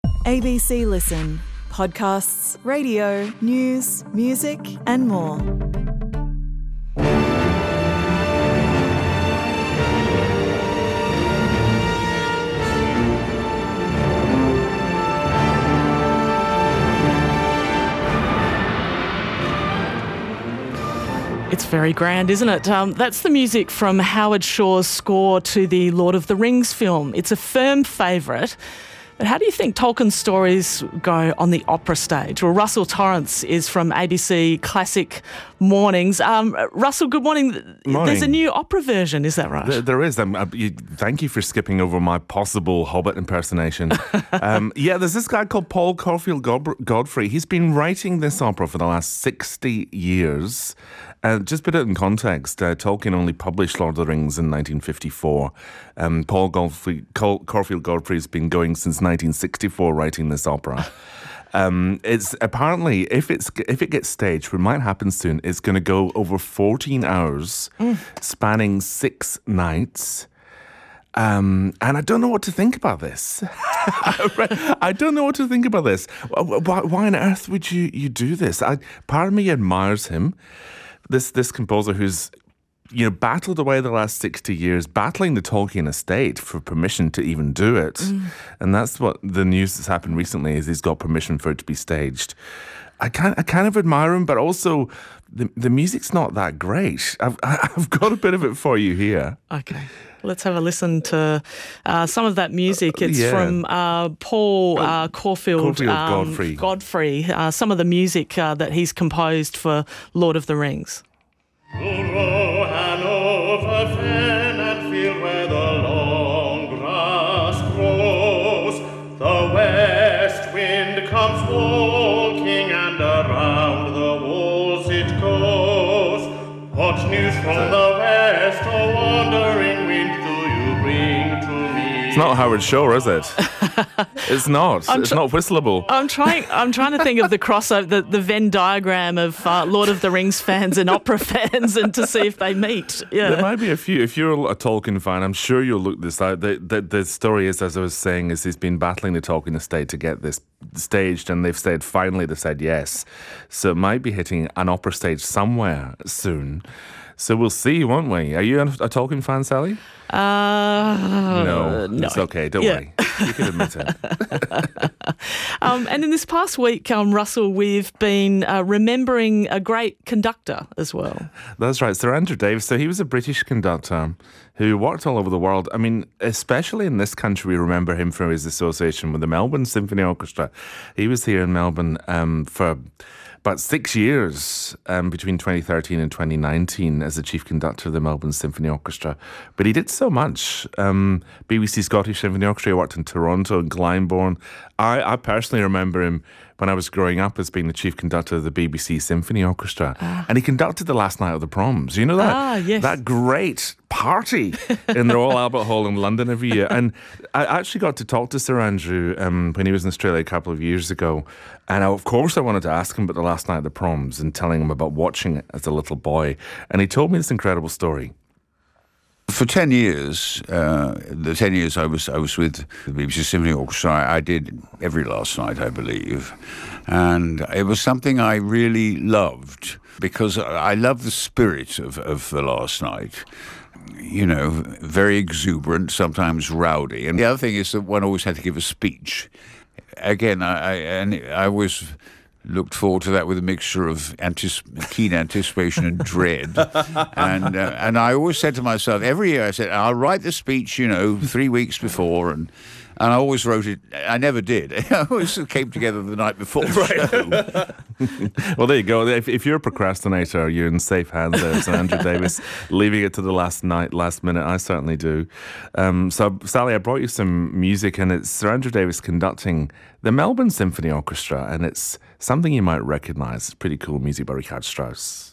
ABC Listen. Podcasts, radio, news, music and more. It's very grand, isn't it? That's the music from Howard Shore's score to the Lord of the Rings film. It's a firm favourite. But how do you think Tolkien's stories go on the opera stage? Well, Russell Torrance is from ABC Classic Mornings. Russell, good morning. Morning. There's a new opera version, is that right? There is. Thank you for skipping over my possible Hobbit impersonation. There's this guy called Paul Caulfield Godfrey. He's been writing this opera for the last 60 years. Just put it in context, Tolkien only published Lord of the Rings in 1954. Paul Caulfield Godfrey's been going since 1964 writing this opera. It's apparently, if it gets staged, what might happen soon, it's going to go over 14 hours, spanning 6 nights. And I don't know what to think about this. I don't know what to think about this. Why on earth would you do this? Part of me admires him. This composer who's, battled away the last 60 years, battling the Tolkien estate for permission to even do it. And that's what the news that's happened recently is he's got permission for it to be staged. I kind of admire him, but also the music's not that great. I've got a bit of it for you here. Okay. Let's have a listen to some of that music. It's from Paul Caulfield Godfrey. Some of the music that he's composed for Lord of the Rings. Where the long grass grows, the west wind comes walking, and around the walls it goes. What news from the west, O wandering wind, do you bring to me? It's not Howard Shore, is it? It's not. It's not whistleable. I'm trying to think of the crossover, the Venn diagram of Lord of the Rings fans and opera fans, and to see if they meet. Yeah. There might be a few. If you're a Tolkien fan, I'm sure you'll look this out. The story is, as I was saying, is he's been battling the Tolkien estate to get this staged, and they've said yes. So it might be hitting an opera stage somewhere soon. So we'll see, won't we? Are you a Tolkien fan, Sally? No. It's okay, don't worry. You can admit it. And in this past week, Russell, we've been remembering a great conductor as well. That's right, Sir Andrew Davis. So he was a British conductor who worked all over the world. I mean, especially in this country, we remember him for his association with the Melbourne Symphony Orchestra. He was here in Melbourne for about 6 years between 2013 and 2019 as the chief conductor of the Melbourne Symphony Orchestra. But he did so much. BBC Scottish Symphony Orchestra, he worked in Toronto and Glyndebourne. I personally remember him when I was growing up as being the chief conductor of the BBC Symphony Orchestra. And he conducted the last night of the Proms. You know that? Yes. That great party in the Royal Albert Hall in London every year. And I actually got to talk to Sir Andrew when he was in Australia a couple of years ago. And of course I wanted to ask him about the last night of the Proms and telling him about watching it as a little boy. And he told me this incredible story. For 10 years, the 10 years I was with the BBC Symphony Orchestra, I did every last night, I believe. And it was something I really loved because I love the spirit of the last night. Very exuberant, sometimes rowdy. And the other thing is that one always had to give a speech. Again, I always looked forward to that with a mixture of keen anticipation and dread. And I always said to myself, every year I said, I'll write the speech, 3 weeks before, and I always wrote it. I never did. I always came together the night before the show. Well, there you go. If you're a procrastinator, you're in safe hands there, Sir Andrew Davis, leaving it to the last minute. I certainly do. So, Sally, I brought you some music, and it's Sir Andrew Davis conducting the Melbourne Symphony Orchestra, and it's something you might recognise. It's pretty cool music by Richard Strauss.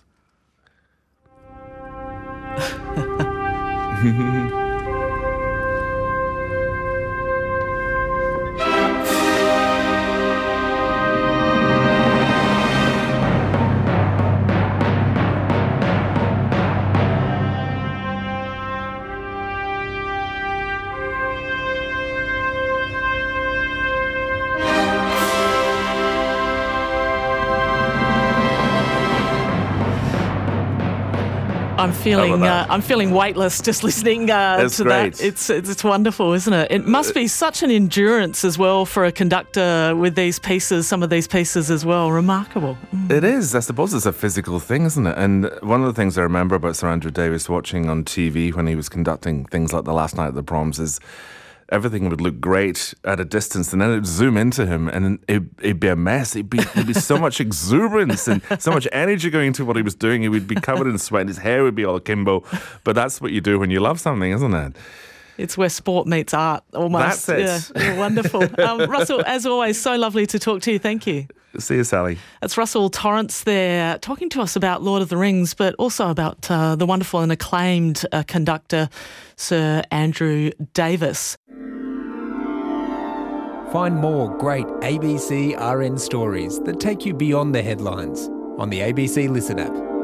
I'm feeling weightless just listening to great. that. It's wonderful, isn't it? It must be such an endurance as well for a conductor with these pieces, some of these pieces as well. Remarkable. It is. I suppose it's a physical thing, isn't it? And one of the things I remember about Sir Andrew Davis watching on TV when he was conducting things like The Last Night at the Proms is everything would look great at a distance, and then it'd zoom into him, and it'd be a mess. It'd be so much exuberance and so much energy going into what he was doing. He would be covered in sweat, and his hair would be all akimbo. But that's what you do when you love something, isn't it? It's where sport meets art, almost. That's it. Yeah, wonderful. Russell, as always, so lovely to talk to you. Thank you. See you, Sally. That's Russell Torrance there talking to us about Lord of the Rings, but also about the wonderful and acclaimed conductor, Sir Andrew Davis. Find more great ABC RN stories that take you beyond the headlines on the ABC Listen app.